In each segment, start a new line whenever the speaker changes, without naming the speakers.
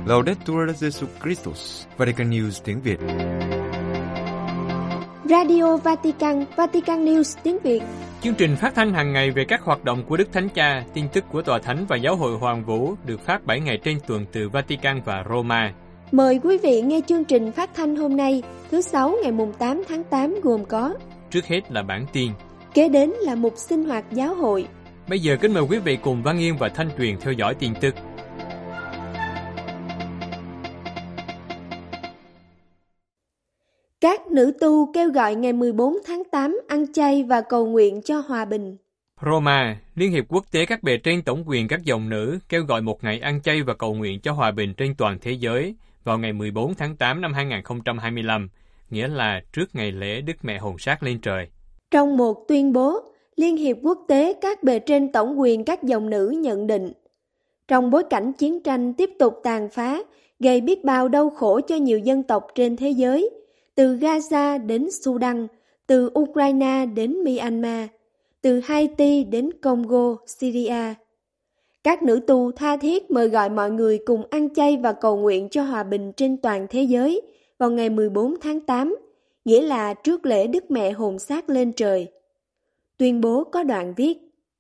Laudetur Jesus Christus, Vatican News tiếng Việt.
Radio Vatican, Vatican News tiếng Việt.
Chương trình phát thanh hàng ngày về các hoạt động của Đức Thánh Cha, tin tức của Tòa Thánh và Giáo hội Hoàng Vũ được phát 7 ngày trên tuần từ Vatican và Roma.
Mời quý vị nghe chương trình phát thanh hôm nay, thứ Sáu ngày 8 tháng 8 gồm có:
Trước hết là bản tin,
kế đến là mục sinh hoạt giáo hội.
Bây giờ kính mời quý vị cùng Văn Yên và Thanh Tuyền theo dõi tin tức.
Các nữ tu kêu gọi ngày 14 tháng 8 ăn chay và cầu nguyện cho hòa bình.
Roma, Liên hiệp quốc tế các bề trên tổng quyền các dòng nữ kêu gọi một ngày ăn chay và cầu nguyện cho hòa bình trên toàn thế giới vào ngày 14 tháng 8 năm 2025, nghĩa là trước ngày lễ Đức Mẹ Hồn Xác lên trời.
Trong một tuyên bố, Liên hiệp quốc tế các bề trên tổng quyền các dòng nữ nhận định, trong bối cảnh chiến tranh tiếp tục tàn phá, gây biết bao đau khổ cho nhiều dân tộc trên thế giới, từ Gaza đến Sudan, từ Ukraine đến Myanmar, từ Haiti đến Congo, Syria. Các nữ tu tha thiết mời gọi mọi người cùng ăn chay và cầu nguyện cho hòa bình trên toàn thế giới vào ngày 14 tháng 8, nghĩa là trước lễ Đức Mẹ Hồn Xác lên trời. Tuyên bố có đoạn viết: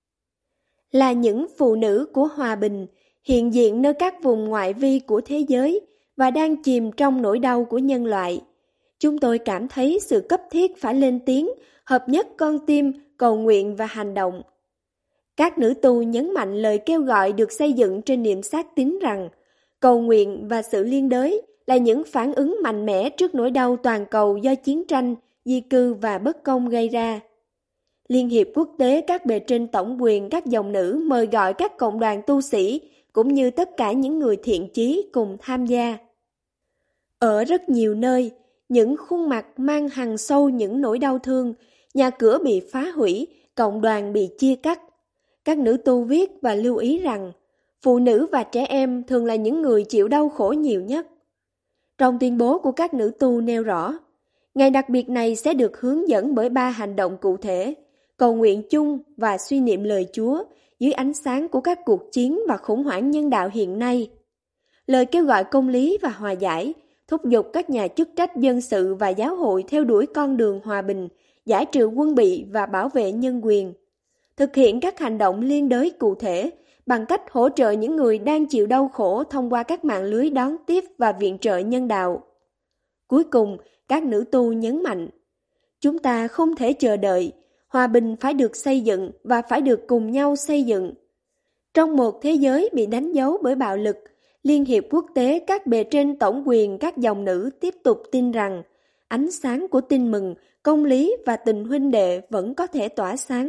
là những phụ nữ của hòa bình, hiện diện nơi các vùng ngoại vi của thế giới và đang chìm trong nỗi đau của nhân loại. Chúng tôi cảm thấy sự cấp thiết phải lên tiếng, hợp nhất con tim, cầu nguyện và hành động. Các nữ tu nhấn mạnh lời kêu gọi được xây dựng trên niềm xác tín rằng cầu nguyện và sự liên đới là những phản ứng mạnh mẽ trước nỗi đau toàn cầu do chiến tranh, di cư và bất công gây ra. Liên hiệp quốc tế các bề trên tổng quyền các dòng nữ mời gọi các cộng đoàn tu sĩ cũng như tất cả những người thiện chí cùng tham gia. Ở rất nhiều nơi, những khuôn mặt mang hằn sâu những nỗi đau thương, nhà cửa bị phá hủy, cộng đoàn bị chia cắt. Các nữ tu viết và lưu ý rằng phụ nữ và trẻ em thường là những người chịu đau khổ nhiều nhất. Trong tuyên bố của các nữ tu nêu rõ, ngày đặc biệt này sẽ được hướng dẫn bởi 3 hành động cụ thể: cầu nguyện chung và suy niệm lời Chúa dưới ánh sáng của các cuộc chiến và khủng hoảng nhân đạo hiện nay. Lời kêu gọi công lý và hòa giải, thúc giục các nhà chức trách dân sự và giáo hội theo đuổi con đường hòa bình, giải trừ quân bị và bảo vệ nhân quyền. Thực hiện các hành động liên đới cụ thể bằng cách hỗ trợ những người đang chịu đau khổ thông qua các mạng lưới đón tiếp và viện trợ nhân đạo. Cuối cùng, các nữ tu nhấn mạnh, chúng ta không thể chờ đợi, hòa bình phải được xây dựng và phải được cùng nhau xây dựng. Trong một thế giới bị đánh dấu bởi bạo lực, Liên hiệp quốc tế các bề trên tổng quyền các dòng nữ tiếp tục tin rằng ánh sáng của tin mừng, công lý và tình huynh đệ vẫn có thể tỏa sáng.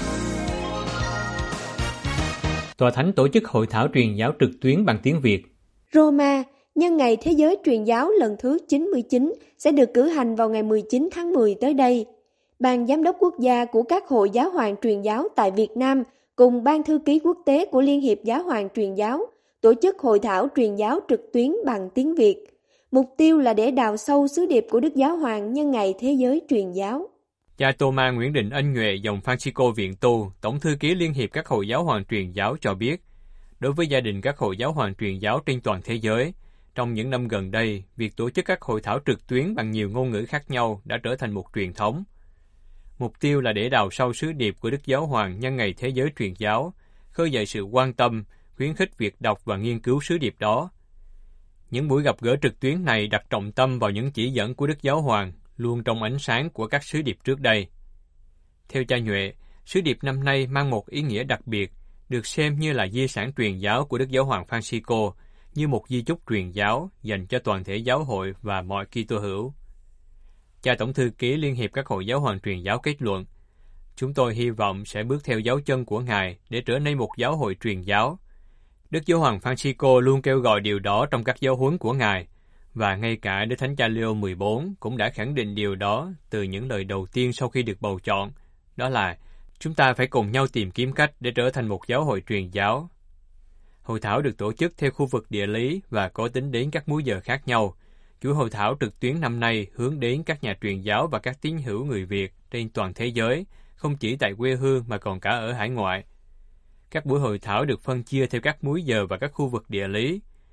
Tòa Thánh tổ chức hội thảo truyền giáo trực tuyến bằng tiếng Việt.
Roma, nhân ngày Thế giới truyền giáo lần thứ 99 sẽ được cử hành vào ngày 19 tháng 10 tới đây. Ban giám đốc quốc gia của các hội giáo hoàng truyền giáo tại Việt Nam cùng Ban thư ký quốc tế của Liên hiệp Giáo hoàng truyền giáo tổ chức hội thảo truyền giáo trực tuyến bằng tiếng Việt. Mục tiêu là để đào sâu sứ điệp của Đức Giáo hoàng nhân ngày Thế giới truyền giáo.
Cha Tô-ma Nguyễn Đình Ân Nhuệ dòng Francisco Viện Tu, Tổng thư ký Liên hiệp các hội giáo hoàng truyền giáo cho biết, đối với gia đình các hội giáo hoàng truyền giáo trên toàn thế giới, trong những năm gần đây, việc tổ chức các hội thảo trực tuyến bằng nhiều ngôn ngữ khác nhau đã trở thành một truyền thống. Mục tiêu là để đào sâu sứ điệp của Đức Giáo hoàng nhân ngày Thế giới truyền giáo, khơi dậy sự quan tâm, khuyến khích việc đọc và nghiên cứu sứ điệp đó. Những buổi gặp gỡ trực tuyến này đặt trọng tâm vào những chỉ dẫn của Đức Giáo hoàng, luôn trong ánh sáng của các sứ điệp trước đây. Theo cha Nhuệ, sứ điệp năm nay mang một ý nghĩa đặc biệt, được xem như là di sản truyền giáo của Đức Giáo hoàng Francisco, như một di chúc truyền giáo dành cho toàn thể giáo hội và mọi Kitô hữu. Cha Tổng thư ký Liên hiệp các hội giáo hoàng truyền giáo kết luận, chúng tôi hy vọng sẽ bước theo dấu chân của Ngài để trở nên một giáo hội truyền giáo. Đức Giáo hoàng Francisco luôn kêu gọi điều đó trong các giáo huấn của Ngài, và ngay cả Đức Thánh cha Leo 14 cũng đã khẳng định điều đó từ những lời đầu tiên sau khi được bầu chọn, đó là chúng ta phải cùng nhau tìm kiếm cách để trở thành một giáo hội truyền giáo. Hội thảo được tổ chức theo khu vực địa lý và có tính đến các múi giờ khác nhau. Chuỗi hội thảo trực tuyến năm nay hướng đến các nhà truyền giáo và các tín hữu người Việt trên toàn thế giới, không chỉ tại quê hương mà còn cả ở hải ngoại. Các buổi hội thảo được phân chia theo các múi giờ và các khu vực địa lý.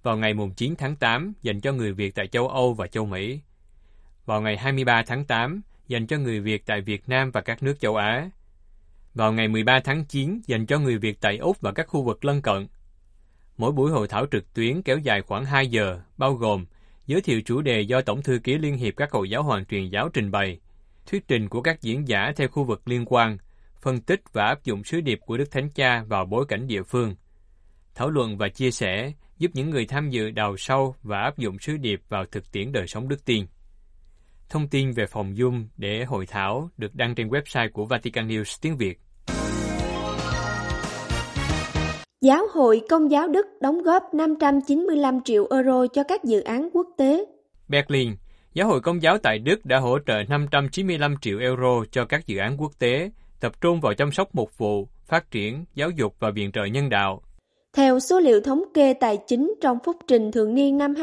vào ngày 9 tháng 8 dành cho người Việt tại châu Âu và châu Mỹ, vào ngày 23 tháng 8 dành cho người Việt tại Việt Nam và các nước châu Á, vào ngày 13 tháng 9 dành cho người Việt tại Úc và các khu vực lân cận. Mỗi buổi hội thảo trực tuyến kéo dài khoảng 2 giờ, bao gồm giới thiệu chủ đề do Tổng thư ký Liên hiệp các Hồi giáo Hoàng truyền giáo trình bày, thuyết trình của các diễn giả theo khu vực liên quan, phân tích và áp dụng sứ điệp của Đức Thánh Cha vào bối cảnh địa phương, thảo luận và chia sẻ giúp những người tham dự đào sâu và áp dụng sứ điệp vào thực tiễn đời sống đức tin. Thông tin về phòng Zoom để hội thảo được đăng trên website của Vatican News tiếng Việt.
Giáo hội Công giáo Đức đóng góp 595 triệu euro cho các dự án quốc tế.
Berlin, Giáo hội Công giáo tại Đức đã hỗ trợ 595 triệu euro cho các dự án quốc tế, tập trung vào chăm sóc mục vụ, phát triển, giáo dục và viện trợ nhân đạo.
Theo số liệu thống kê tài chính trong phúc trình thường niên năm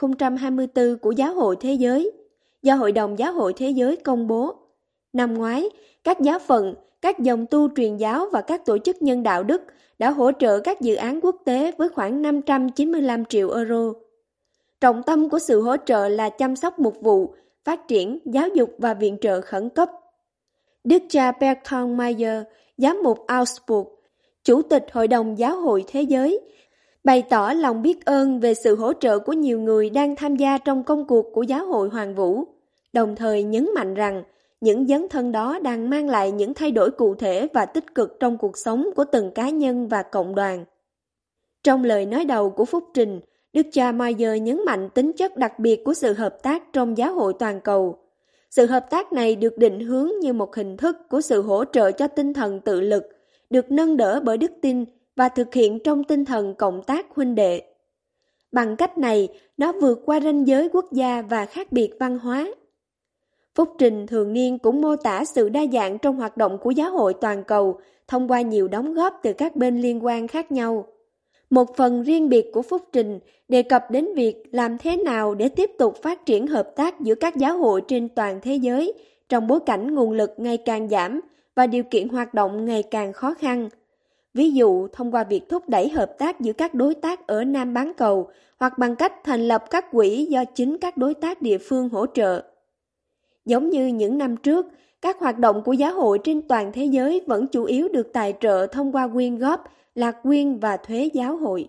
2024 của Giáo hội Thế giới, do Hội đồng Giáo hội Thế giới công bố, năm ngoái, các giáo phận, các dòng tu truyền giáo và các tổ chức nhân đạo Đức đã hỗ trợ các dự án quốc tế với khoảng 595 triệu euro. Trọng tâm của sự hỗ trợ là chăm sóc mục vụ, phát triển, giáo dục và viện trợ khẩn cấp. Đức cha Bertrand Meyer, giám mục Augsburg, Chủ tịch Hội đồng Giáo hội Thế giới, bày tỏ lòng biết ơn về sự hỗ trợ của nhiều người đang tham gia trong công cuộc của Giáo hội Hoàn Vũ, đồng thời nhấn mạnh rằng những dấn thân đó đang mang lại những thay đổi cụ thể và tích cực trong cuộc sống của từng cá nhân và cộng đoàn. Trong lời nói đầu của phúc trình, Đức cha Meyer nhấn mạnh tính chất đặc biệt của sự hợp tác trong giáo hội toàn cầu. Sự hợp tác này được định hướng như một hình thức của sự hỗ trợ cho tinh thần tự lực, được nâng đỡ bởi đức tin và thực hiện trong tinh thần cộng tác huynh đệ. Bằng cách này, nó vượt qua ranh giới quốc gia và khác biệt văn hóa. Phúc trình thường niên cũng mô tả sự đa dạng trong hoạt động của giáo hội toàn cầu thông qua nhiều đóng góp từ các bên liên quan khác nhau. Một phần riêng biệt của phúc trình đề cập đến việc làm thế nào để tiếp tục phát triển hợp tác giữa các giáo hội trên toàn thế giới trong bối cảnh nguồn lực ngày càng giảm và điều kiện hoạt động ngày càng khó khăn. Ví dụ, thông qua việc thúc đẩy hợp tác giữa các đối tác ở Nam bán cầu hoặc bằng cách thành lập các quỹ do chính các đối tác địa phương hỗ trợ. Giống như những năm trước, các hoạt động của giáo hội trên toàn thế giới vẫn chủ yếu được tài trợ thông qua quyên góp, lạc quyên và thuế giáo hội.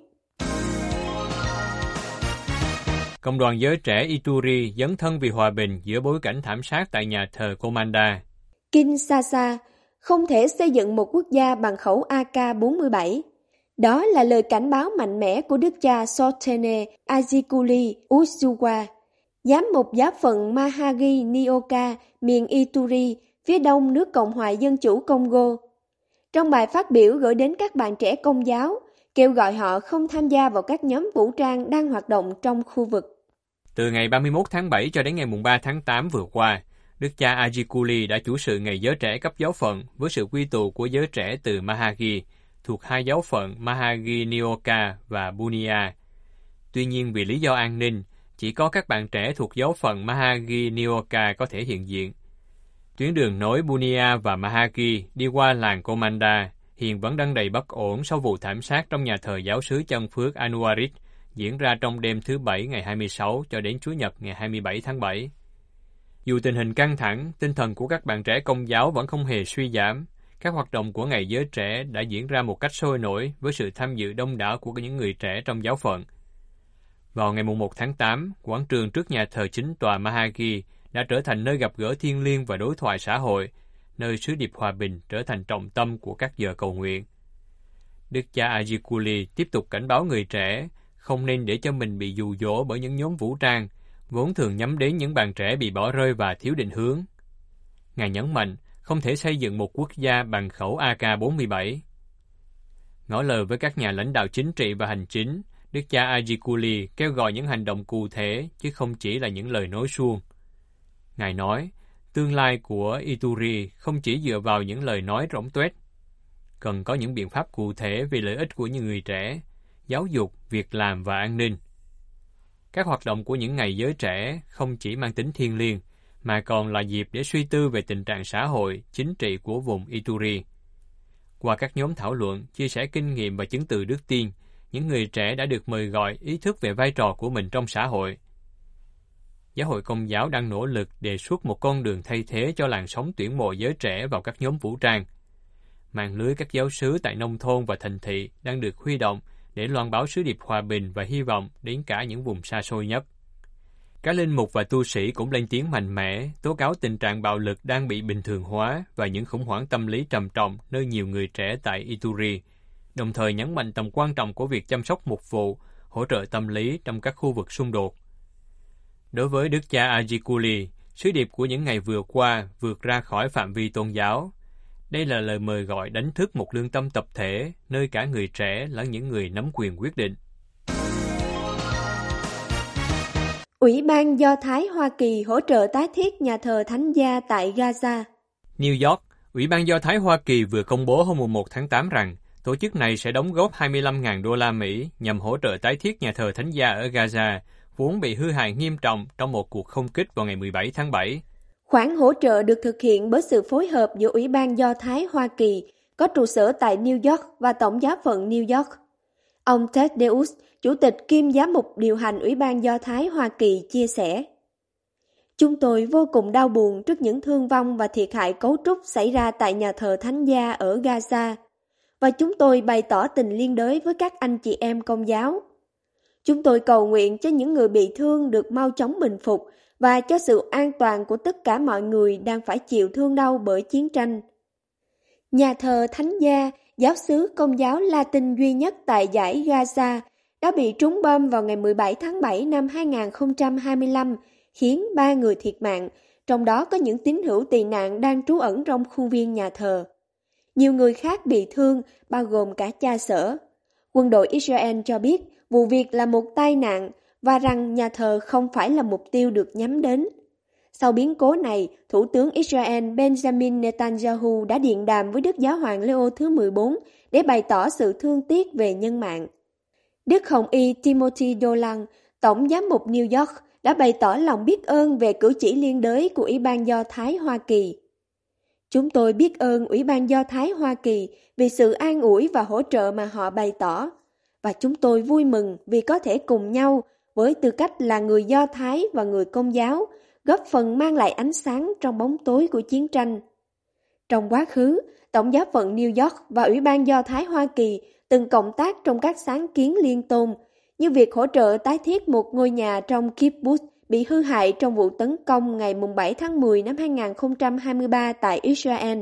Cộng đoàn giới trẻ Ituri dấn thân vì hòa bình giữa bối cảnh thảm sát tại nhà thờ Komanda.
Kinshasa không thể xây dựng một quốc gia bằng khẩu AK-47. Đó là lời cảnh báo mạnh mẽ của Đức cha Sotene Azikuli Usuwa, giám mục giáo phận Mahagi Nioka, miền Ituri, phía đông nước Cộng hòa Dân chủ Congo. Trong bài phát biểu gửi đến các bạn trẻ Công giáo, kêu gọi họ không tham gia vào các nhóm vũ trang đang hoạt động trong khu vực.
Từ ngày 31 tháng 7 cho đến ngày 3 tháng 8 vừa qua, Đức cha Azikuli đã chủ sự ngày giới trẻ cấp giáo phận với sự quy tụ của giới trẻ từ Mahagi, thuộc hai giáo phận Mahagi Nioka và Bunia. Tuy nhiên vì lý do an ninh, chỉ có các bạn trẻ thuộc giáo phận Mahagi Nioka có thể hiện diện. Tuyến đường nối Bunia và Mahagi đi qua làng Komanda hiện vẫn đang đầy bất ổn sau vụ thảm sát trong nhà thờ giáo xứ Chân Phước Anuarit diễn ra trong đêm thứ Bảy ngày 26 cho đến Chủ nhật ngày 27 tháng 7. Dù tình hình căng thẳng, tinh thần của các bạn trẻ Công giáo vẫn không hề suy giảm. Các hoạt động của ngày giới trẻ đã diễn ra một cách sôi nổi với sự tham dự đông đảo của những người trẻ trong giáo phận. Vào ngày 1 tháng 8, quảng trường trước nhà thờ chính tòa Mahagi đã trở thành nơi gặp gỡ thiêng liêng và đối thoại xã hội, nơi sứ điệp hòa bình trở thành trọng tâm của các giờ cầu nguyện. Đức cha Azikuli tiếp tục cảnh báo người trẻ không nên để cho mình bị dụ dỗ bởi những nhóm vũ trang, vốn thường nhắm đến những bạn trẻ bị bỏ rơi và thiếu định hướng. Ngài nhấn mạnh không thể xây dựng một quốc gia bằng khẩu AK-47. Ngỏ lời với các nhà lãnh đạo chính trị và hành chính, Đức cha Azikuli kêu gọi những hành động cụ thể chứ không chỉ là những lời nói suông. Ngài nói, tương lai của Ituri không chỉ dựa vào những lời nói rỗng tuếch. Cần có những biện pháp cụ thể về lợi ích của những người trẻ, giáo dục, việc làm và an ninh. Các hoạt động của những ngày giới trẻ không chỉ mang tính thiêng liêng, mà còn là dịp để suy tư về tình trạng xã hội, chính trị của vùng Ituri. Qua các nhóm thảo luận, chia sẻ kinh nghiệm và chứng từ đức tin, những người trẻ đã được mời gọi ý thức về vai trò của mình trong xã hội. Giáo hội Công giáo đang nỗ lực đề xuất một con đường thay thế cho làn sóng tuyển mộ giới trẻ vào các nhóm vũ trang. Mạng lưới các giáo xứ tại nông thôn và thành thị đang được huy động để loan báo sứ điệp hòa bình và hy vọng đến cả những vùng xa xôi nhất. Các linh mục và tu sĩ cũng lên tiếng mạnh mẽ, tố cáo tình trạng bạo lực đang bị bình thường hóa và những khủng hoảng tâm lý trầm trọng nơi nhiều người trẻ tại Ituri, đồng thời nhấn mạnh tầm quan trọng của việc chăm sóc mục vụ, hỗ trợ tâm lý trong các khu vực xung đột. Đối với Đức cha Ajikuli, sứ điệp của những ngày vừa qua vượt ra khỏi phạm vi tôn giáo. Đây là lời mời gọi đánh thức một lương tâm tập thể, nơi cả người trẻ lẫn những người nắm quyền quyết định.
Ủy ban Do Thái Hoa Kỳ hỗ trợ tái thiết nhà thờ Thánh Gia tại Gaza.
New York, Ủy ban Do Thái Hoa Kỳ vừa công bố hôm 1 tháng 8 rằng tổ chức này sẽ đóng góp 25.000 đô la Mỹ nhằm hỗ trợ tái thiết nhà thờ Thánh Gia ở Gaza, vốn bị hư hại nghiêm trọng trong một cuộc không kích vào ngày 17 tháng 7.
Khoản hỗ trợ được thực hiện bởi sự phối hợp giữa Ủy ban Do Thái Hoa Kỳ có trụ sở tại New York và Tổng giáo phận New York. Ông Ted Deus, Chủ tịch kiêm Giám mục điều hành Ủy ban Do Thái Hoa Kỳ chia sẻ: Chúng tôi vô cùng đau buồn trước những thương vong và thiệt hại cấu trúc xảy ra tại nhà thờ Thánh Gia ở Gaza, và chúng tôi bày tỏ tình liên đới với các anh chị em Công giáo. Chúng tôi cầu nguyện cho những người bị thương được mau chóng bình phục và cho sự an toàn của tất cả mọi người đang phải chịu thương đau bởi chiến tranh. Nhà thờ Thánh Gia, giáo xứ Công giáo Latin duy nhất tại dải Gaza, đã bị trúng bom vào ngày 17 tháng 7 năm 2025, khiến 3 người thiệt mạng, trong đó có những tín hữu tị nạn đang trú ẩn trong khuôn viên nhà thờ. Nhiều người khác bị thương, bao gồm cả cha xở. Quân đội Israel cho biết vụ việc là một tai nạn và rằng nhà thờ không phải là mục tiêu được nhắm đến. Sau biến cố này, Thủ tướng Israel Benjamin Netanyahu đã điện đàm với Đức Giáo hoàng Leo thứ 14 để bày tỏ sự thương tiếc về nhân mạng. Đức Hồng Y Timothy Dolan, Tổng giám mục New York, đã bày tỏ lòng biết ơn về cử chỉ liên đới của Ủy ban Do Thái Hoa Kỳ. Chúng tôi biết ơn Ủy ban Do Thái Hoa Kỳ vì sự an ủi và hỗ trợ mà họ bày tỏ, và chúng tôi vui mừng vì có thể cùng nhau, với tư cách là người Do Thái và người Công giáo, góp phần mang lại ánh sáng trong bóng tối của chiến tranh. Trong quá khứ, Tổng giáo phận New York và Ủy ban Do Thái Hoa Kỳ từng cộng tác trong các sáng kiến liên tôn, như việc hỗ trợ tái thiết một ngôi nhà trong kibbutz bị hư hại trong vụ tấn công ngày 7 tháng 10 năm 2023 tại Israel.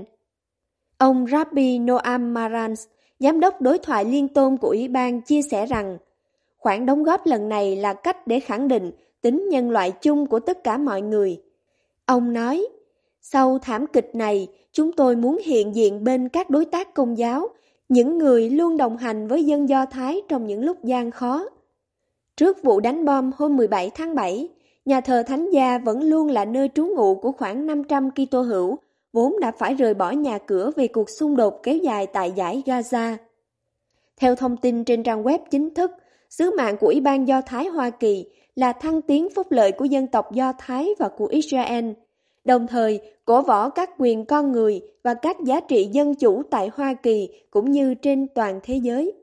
Ông Rabbi Noam Marantz, Giám đốc đối thoại liên tôn của Ủy ban, chia sẻ rằng khoản đóng góp lần này là cách để khẳng định tính nhân loại chung của tất cả mọi người. Ông nói, sau thảm kịch này, chúng tôi muốn hiện diện bên các đối tác Công giáo, những người luôn đồng hành với dân Do Thái trong những lúc gian khó. Trước vụ đánh bom hôm 17 tháng 7, nhà thờ Thánh Gia vẫn luôn là nơi trú ngụ của khoảng 500 Kitô hữu, vốn đã phải rời bỏ nhà cửa vì cuộc xung đột kéo dài tại dải Gaza. Theo thông tin trên trang web chính thức, sứ mạng của Ủy ban Do Thái Hoa Kỳ là thăng tiến phúc lợi của dân tộc Do Thái và của Israel, đồng thời cổ võ các quyền con người và các giá trị dân chủ tại Hoa Kỳ cũng như trên toàn thế giới.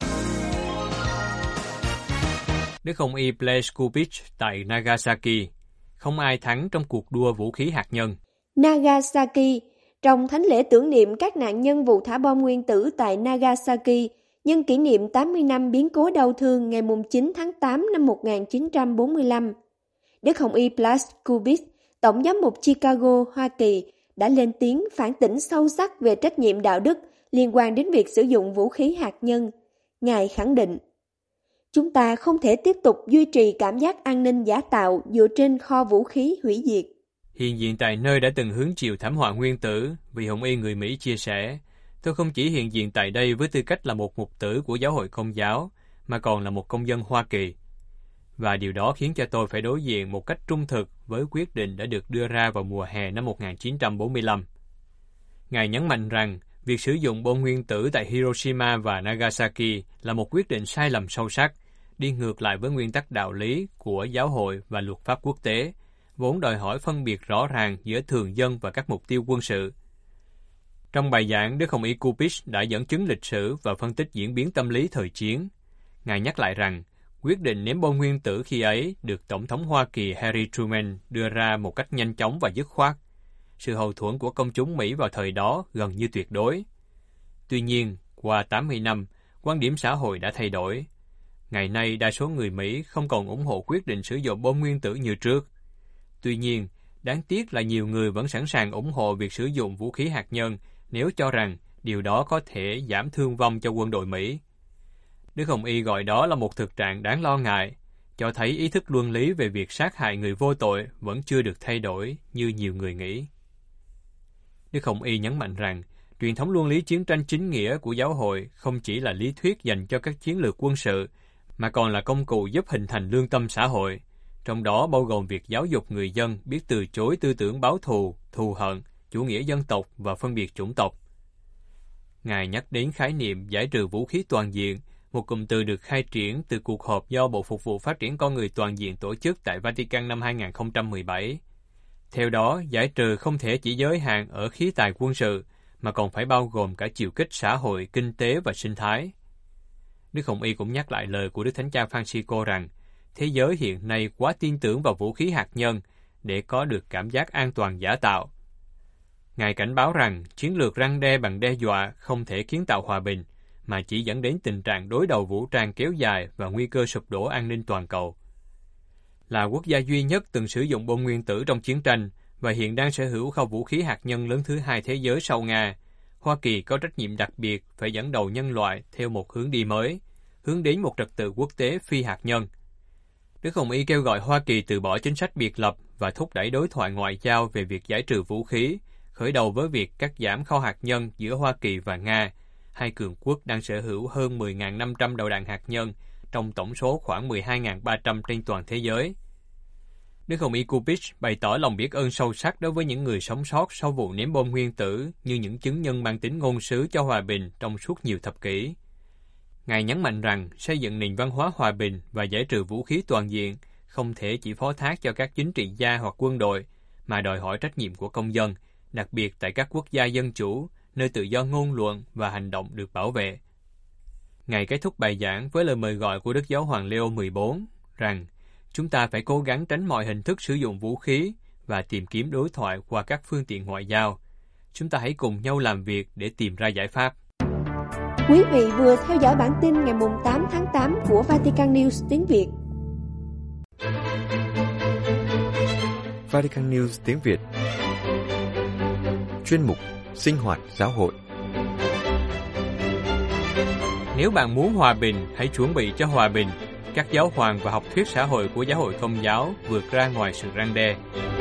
Đức Hồng Y Blaise Kubich tại Nagasaki, không ai thắng trong cuộc đua vũ khí hạt nhân.
Nagasaki, trong thánh lễ tưởng niệm các nạn nhân vụ thả bom nguyên tử tại Nagasaki, nhân kỷ niệm 80 năm biến cố đau thương ngày 9 tháng 8 năm 1945. Đức Hồng Y Blaise Kubich, Tổng giám mục Chicago, Hoa Kỳ, đã lên tiếng phản tỉnh sâu sắc về trách nhiệm đạo đức liên quan đến việc sử dụng vũ khí hạt nhân. Ngài khẳng định, chúng ta không thể tiếp tục duy trì cảm giác an ninh giả tạo dựa trên kho vũ khí hủy diệt.
Hiện diện tại nơi đã từng hứng chịu thảm họa nguyên tử, vị Hồng Y người Mỹ chia sẻ, tôi không chỉ hiện diện tại đây với tư cách là một mục tử của giáo hội Công giáo, mà còn là một công dân Hoa Kỳ. Và điều đó khiến cho tôi phải đối diện một cách trung thực với quyết định đã được đưa ra vào mùa hè năm 1945. Ngài nhấn mạnh rằng, việc sử dụng bom nguyên tử tại Hiroshima và Nagasaki là một quyết định sai lầm sâu sắc, đi ngược lại với nguyên tắc đạo lý của giáo hội và luật pháp quốc tế, vốn đòi hỏi phân biệt rõ ràng giữa thường dân và các mục tiêu quân sự. Trong bài giảng, Đức Hồng Y Kubich đã dẫn chứng lịch sử và phân tích diễn biến tâm lý thời chiến. Ngài nhắc lại rằng, quyết định ném bom nguyên tử khi ấy được Tổng thống Hoa Kỳ Harry Truman đưa ra một cách nhanh chóng và dứt khoát. Sự hậu thuẫn của công chúng Mỹ vào thời đó gần như tuyệt đối. Tuy nhiên, qua 80 năm, quan điểm xã hội đã thay đổi. Ngày nay, đa số người Mỹ không còn ủng hộ quyết định sử dụng bom nguyên tử như trước. Tuy nhiên, đáng tiếc là nhiều người vẫn sẵn sàng ủng hộ việc sử dụng vũ khí hạt nhân nếu cho rằng điều đó có thể giảm thương vong cho quân đội Mỹ. Đức Hồng Y gọi đó là một thực trạng đáng lo ngại, cho thấy ý thức luân lý về việc sát hại người vô tội vẫn chưa được thay đổi như nhiều người nghĩ. Đức Hồng Y nhấn mạnh rằng, truyền thống luân lý chiến tranh chính nghĩa của giáo hội không chỉ là lý thuyết dành cho các chiến lược quân sự, mà còn là công cụ giúp hình thành lương tâm xã hội, trong đó bao gồm việc giáo dục người dân biết từ chối tư tưởng báo thù, thù hận, chủ nghĩa dân tộc và phân biệt chủng tộc. Ngài nhắc đến khái niệm giải trừ vũ khí toàn diện, một cụm từ được khai triển từ cuộc họp do Bộ Phục vụ Phát triển Con Người Toàn diện tổ chức tại Vatican năm 2017. Theo đó, giải trừ không thể chỉ giới hạn ở khí tài quân sự, mà còn phải bao gồm cả chiều kích xã hội, kinh tế và sinh thái. Đức Hồng Y cũng nhắc lại lời của Đức Thánh Cha Francisco rằng, thế giới hiện nay quá tin tưởng vào vũ khí hạt nhân để có được cảm giác an toàn giả tạo. Ngài cảnh báo rằng, chiến lược răn đe bằng đe dọa không thể kiến tạo hòa bình, mà chỉ dẫn đến tình trạng đối đầu vũ trang kéo dài và nguy cơ sụp đổ an ninh toàn cầu. Là quốc gia duy nhất từng sử dụng bom nguyên tử trong chiến tranh và hiện đang sở hữu kho vũ khí hạt nhân lớn thứ hai thế giới sau Nga, Hoa Kỳ có trách nhiệm đặc biệt phải dẫn đầu nhân loại theo một hướng đi mới, hướng đến một trật tự quốc tế phi hạt nhân. Đức Hồng Y kêu gọi Hoa Kỳ từ bỏ chính sách biệt lập và thúc đẩy đối thoại ngoại giao về việc giải trừ vũ khí, khởi đầu với việc cắt giảm kho hạt nhân giữa Hoa Kỳ và Nga, hai cường quốc đang sở hữu hơn 10.500 đầu đạn hạt nhân trong tổng số khoảng 12.300 trên toàn thế giới. Đức Hồng Y Kupich bày tỏ lòng biết ơn sâu sắc đối với những người sống sót sau vụ ném bom nguyên tử như những chứng nhân mang tính ngôn sứ cho hòa bình trong suốt nhiều thập kỷ. Ngài nhấn mạnh rằng xây dựng nền văn hóa hòa bình và giải trừ vũ khí toàn diện không thể chỉ phó thác cho các chính trị gia hoặc quân đội, mà đòi hỏi trách nhiệm của công dân, đặc biệt tại các quốc gia dân chủ, nơi tự do ngôn luận và hành động được bảo vệ. Ngài kết thúc bài giảng với lời mời gọi của Đức Giáo hoàng Leo XIV rằng chúng ta phải cố gắng tránh mọi hình thức sử dụng vũ khí và tìm kiếm đối thoại qua các phương tiện ngoại giao. Chúng ta hãy cùng nhau làm việc để tìm ra giải pháp.
Quý vị vừa theo dõi bản tin ngày 8 tháng 8 của Vatican News tiếng Việt.
Vatican News tiếng Việt. Chuyên mục Sinh hoạt giáo hội.
Nếu bạn muốn hòa bình, hãy chuẩn bị cho hòa bình. Các giáo hoàng và học thuyết xã hội của giáo hội Công giáo vượt ra ngoài sự răn đe.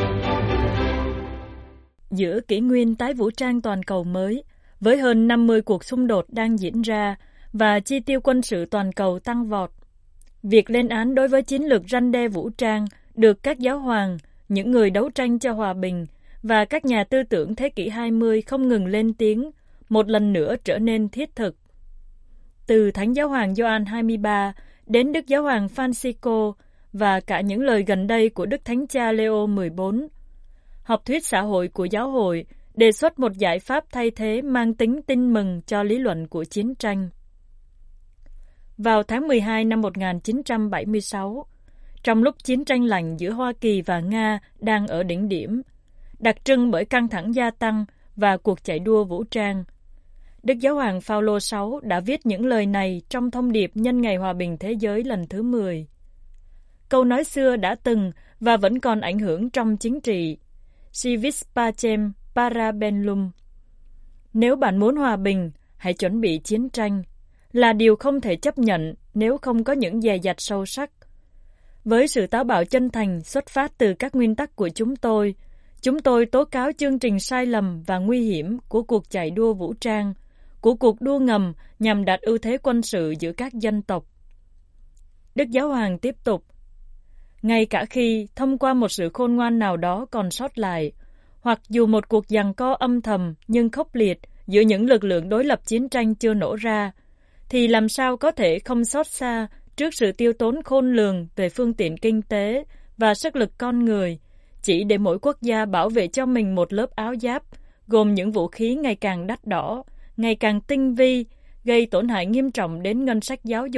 Giữa kỷ nguyên tái vũ trang toàn cầu mới, với hơn 50 cuộc xung đột đang diễn ra và chi tiêu quân sự toàn cầu tăng vọt, việc lên án đối với chiến lược răn đe vũ trang được các giáo hoàng, những người đấu tranh cho hòa bình và các nhà tư tưởng thế kỷ 20 không ngừng lên tiếng, một lần nữa trở nên thiết thực. Từ Thánh Giáo hoàng Gioan 23 đến Đức Giáo hoàng Francisco và cả những lời gần đây của Đức Thánh Cha Leo XIV, học thuyết xã hội của giáo hội đề xuất một giải pháp thay thế mang tính tin mừng cho lý luận của chiến tranh. Vào tháng 12 năm 1976, trong lúc chiến tranh lạnh giữa Hoa Kỳ và Nga đang ở đỉnh điểm, đặc trưng bởi căng thẳng gia tăng và cuộc chạy đua vũ trang, Đức Giáo hoàng Phaolô VI đã viết những lời này trong thông điệp nhân Ngày Hòa bình Thế giới lần thứ 10. Câu nói xưa đã từng và vẫn còn ảnh hưởng trong chính trị. Si vis pacem para bellum. Nếu bạn muốn hòa bình, hãy chuẩn bị chiến tranh, là điều không thể chấp nhận nếu không có những dè dặt sâu sắc. Với sự táo bạo chân thành xuất phát từ các nguyên tắc của chúng tôi tố cáo chương trình sai lầm và nguy hiểm của cuộc chạy đua vũ trang, của cuộc đua ngầm nhằm đạt ưu thế quân sự giữa các dân tộc. Đức Giáo hoàng tiếp tục, ngay cả khi thông qua một sự khôn ngoan nào đó còn sót lại, hoặc dù một cuộc giằng co âm thầm nhưng khốc liệt giữa những lực lượng đối lập chiến tranh chưa nổ ra, thì làm sao có thể không xót xa trước sự tiêu tốn khôn lường về phương tiện kinh tế và sức lực con người, chỉ để mỗi quốc gia bảo vệ cho mình một lớp áo giáp, gồm những vũ khí ngày càng đắt đỏ, ngày càng tinh vi, gây tổn hại nghiêm trọng đến ngân sách giáo dục,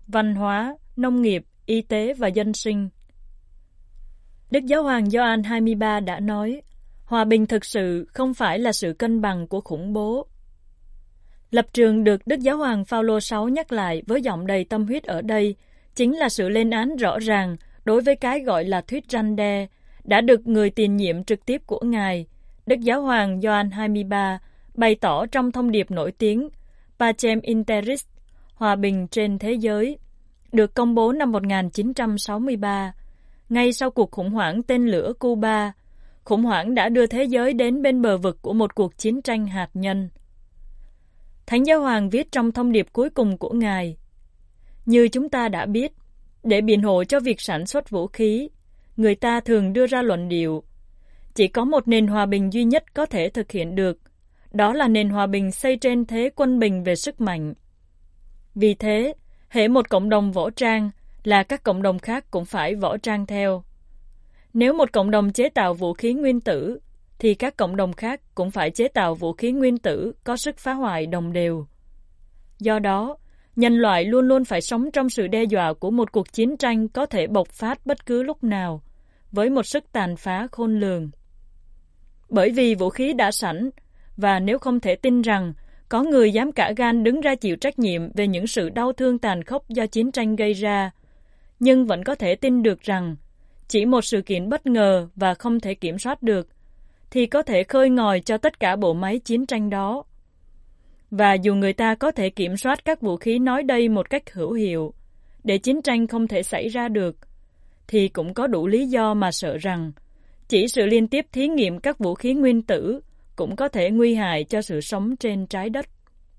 văn hóa, nông nghiệp, y tế và dân sinh. Đức Giáo hoàng Gioan 23 đã nói, hòa bình thực sự không phải là sự cân bằng của khủng bố. Lập trường được Đức Giáo hoàng Phaolô VI nhắc lại với giọng đầy tâm huyết ở đây chính là sự lên án rõ ràng đối với cái gọi là thuyết răn đe đã được người tiền nhiệm trực tiếp của Ngài, Đức Giáo hoàng Gioan 23, bày tỏ trong thông điệp nổi tiếng Pacem in Terris, hòa bình trên thế giới, được công bố năm 1963, ngay sau cuộc khủng hoảng tên lửa Cuba. Khủng hoảng đã đưa thế giới đến bên bờ vực của một cuộc chiến tranh hạt nhân. Thánh Giáo hoàng viết trong thông điệp cuối cùng của Ngài, như chúng ta đã biết, để biện hộ cho việc sản xuất vũ khí, người ta thường đưa ra luận điệu, chỉ có một nền hòa bình duy nhất có thể thực hiện được, đó là nền hòa bình xây trên thế quân bình về sức mạnh. Vì thế, hễ một cộng đồng võ trang là các cộng đồng khác cũng phải võ trang theo. Nếu một cộng đồng chế tạo vũ khí nguyên tử, thì các cộng đồng khác cũng phải chế tạo vũ khí nguyên tử có sức phá hoại đồng đều. Do đó, nhân loại luôn luôn phải sống trong sự đe dọa của một cuộc chiến tranh có thể bộc phát bất cứ lúc nào, với một sức tàn phá khôn lường. Bởi vì vũ khí đã sẵn, và nếu không thể tin rằng có người dám cả gan đứng ra chịu trách nhiệm về những sự đau thương tàn khốc do chiến tranh gây ra, nhưng vẫn có thể tin được rằng chỉ một sự kiện bất ngờ và không thể kiểm soát được thì có thể khơi ngòi cho tất cả bộ máy chiến tranh đó. Và dù người ta có thể kiểm soát các vũ khí nói đây một cách hữu hiệu, để chiến tranh không thể xảy ra được, thì cũng có đủ lý do mà sợ rằng chỉ sự liên tiếp thí nghiệm các vũ khí nguyên tử cũng có thể nguy hại cho sự sống trên trái đất.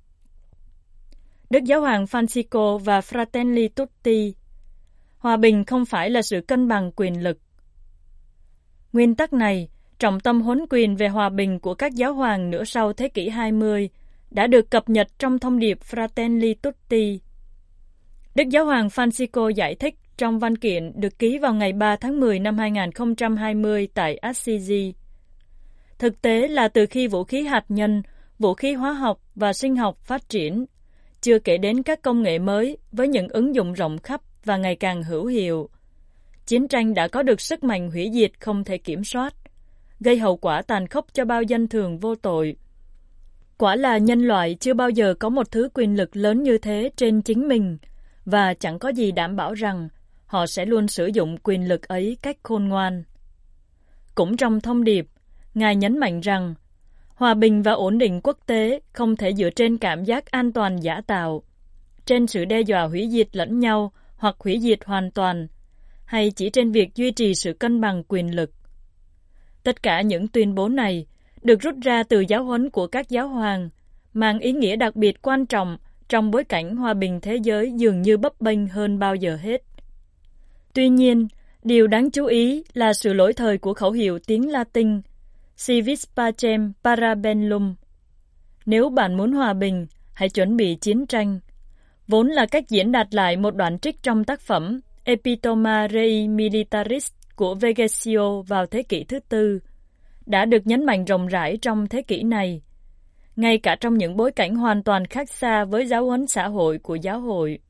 Đức Giáo hoàng Francisco và Fratelli Tutti, hòa bình không phải là sự cân bằng quyền lực. Nguyên tắc này, trọng tâm huấn quyền về hòa bình của các giáo hoàng nửa sau thế kỷ 20, đã được cập nhật trong thông điệp Fratelli Tutti. Đức Giáo hoàng Francisco giải thích trong văn kiện được ký vào ngày 3 tháng 10 năm 2020 tại Assisi. Thực tế là từ khi vũ khí hạt nhân, vũ khí hóa học và sinh học phát triển, chưa kể đến các công nghệ mới với những ứng dụng rộng khắp và ngày càng hữu hiệu, chiến tranh đã có được sức mạnh hủy diệt không thể kiểm soát, gây hậu quả tàn khốc cho bao dân thường vô tội. Quả là nhân loại chưa bao giờ có một thứ quyền lực lớn như thế trên chính mình, và chẳng có gì đảm bảo rằng họ sẽ luôn sử dụng quyền lực ấy cách khôn ngoan. Cũng trong thông điệp, Ngài nhấn mạnh rằng hòa bình và ổn định quốc tế không thể dựa trên cảm giác an toàn giả tạo, trên sự đe dọa hủy diệt lẫn nhau hoặc hủy diệt hoàn toàn, hay chỉ trên việc duy trì sự cân bằng quyền lực. Tất cả những tuyên bố này được rút ra từ giáo huấn của các giáo hoàng, mang ý nghĩa đặc biệt quan trọng trong bối cảnh hòa bình thế giới dường như bấp bênh hơn bao giờ hết. Tuy nhiên, điều đáng chú ý là sự lỗi thời của khẩu hiệu tiếng Latin Si vis pacem para bellum. Nếu bạn muốn hòa bình, hãy chuẩn bị chiến tranh, vốn là cách diễn đạt lại một đoạn trích trong tác phẩm Epitoma Rei Militaris của Vegesio vào thế kỷ thứ tư, đã được nhấn mạnh rộng rãi trong thế kỷ này, ngay cả trong những bối cảnh hoàn toàn khác xa với giáo huấn xã hội của giáo hội.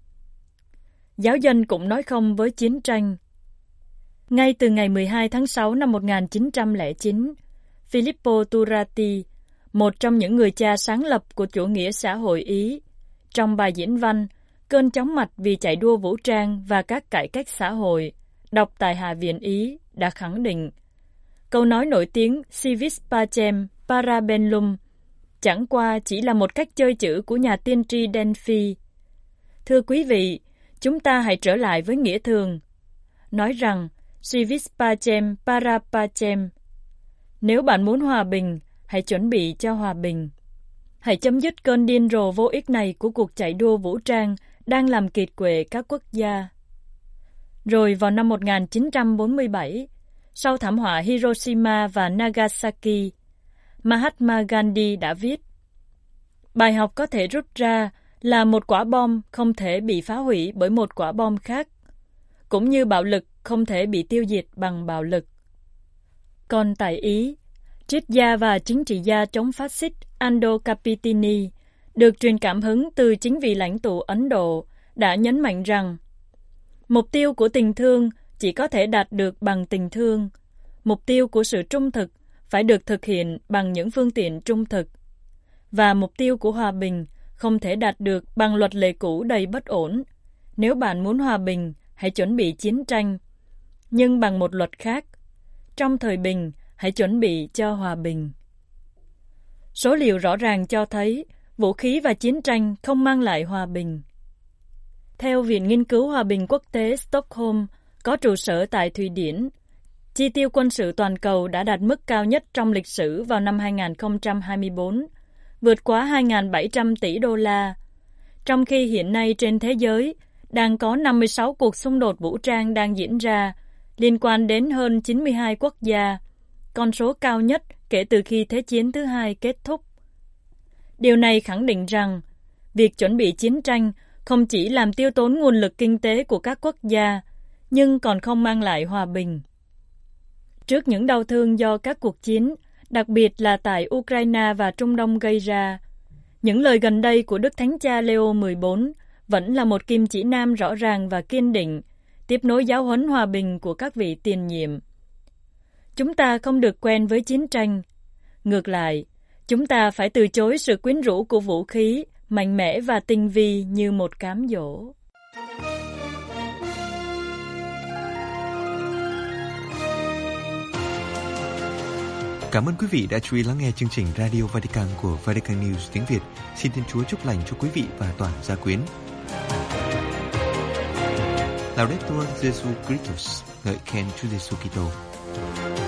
Giáo dân cũng nói không với chiến tranh. Ngay từ ngày 12 tháng 6 năm 1909, Filippo Turati, một trong những người cha sáng lập của chủ nghĩa xã hội Ý, trong bài diễn văn Cơn chóng mặt vì chạy đua vũ trang và các cải cách xã hội, đọc tại Hạ viện Ý, đã khẳng định câu nói nổi tiếng Si vis pacem para bellum chẳng qua chỉ là một cách chơi chữ của nhà tiên tri Delphi. Thưa quý vị, chúng ta hãy trở lại với nghĩa thường, nói rằng Si vis pacem para pacem. Nếu bạn muốn hòa bình, hãy chuẩn bị cho hòa bình. Hãy chấm dứt cơn điên rồ vô ích này của cuộc chạy đua vũ trang đang làm kiệt quệ các quốc gia. Rồi vào năm 1947, sau thảm họa Hiroshima và Nagasaki, Mahatma Gandhi đã viết: bài học có thể rút ra là một quả bom không thể bị phá hủy bởi một quả bom khác, cũng như bạo lực không thể bị tiêu diệt bằng bạo lực. Còn tại Ý, triết gia và chính trị gia chống phát xít Ando Capitini được truyền cảm hứng từ chính vị lãnh tụ Ấn Độ đã nhấn mạnh rằng mục tiêu của tình thương chỉ có thể đạt được bằng tình thương. Mục tiêu của sự trung thực phải được thực hiện bằng những phương tiện trung thực. Và mục tiêu của hòa bình không thể đạt được bằng luật lệ cũ đầy bất ổn. Nếu bạn muốn hòa bình, hãy chuẩn bị chiến tranh, nhưng bằng một luật khác. Trong thời bình, hãy chuẩn bị cho hòa bình. Số liệu rõ ràng cho thấy vũ khí và chiến tranh không mang lại hòa bình. Theo Viện Nghiên cứu Hòa bình Quốc tế Stockholm, có trụ sở tại Thụy Điển, chi tiêu quân sự toàn cầu đã đạt mức cao nhất trong lịch sử vào năm 2024, vượt quá 2.700 tỷ đô la, trong khi hiện nay trên thế giới đang có 56 cuộc xung đột vũ trang đang diễn ra, liên quan đến hơn 92 quốc gia, con số cao nhất kể từ khi Thế chiến thứ hai kết thúc. Điều này khẳng định rằng, việc chuẩn bị chiến tranh không chỉ làm tiêu tốn nguồn lực kinh tế của các quốc gia, nhưng còn không mang lại hòa bình. Trước những đau thương do các cuộc chiến, đặc biệt là tại Ukraine và Trung Đông gây ra, những lời gần đây của Đức Thánh Cha Leo XIV vẫn là một kim chỉ nam rõ ràng và kiên định, tiếp nối giáo huấn hòa bình của các vị tiền nhiệm. Chúng ta không được quen với chiến tranh. Ngược lại, chúng ta phải từ chối sự quyến rũ của vũ khí, mạnh mẽ và tinh vi như một cám dỗ.
Cảm ơn quý vị đã chú ý lắng nghe chương trình Radio Vatican của Vatican News tiếng Việt. Xin Thiên Chúa chúc lành cho quý vị và toàn gia quyến. Laudetur Jesu Christus, ngợi khen Chúa Giêsu Kitô.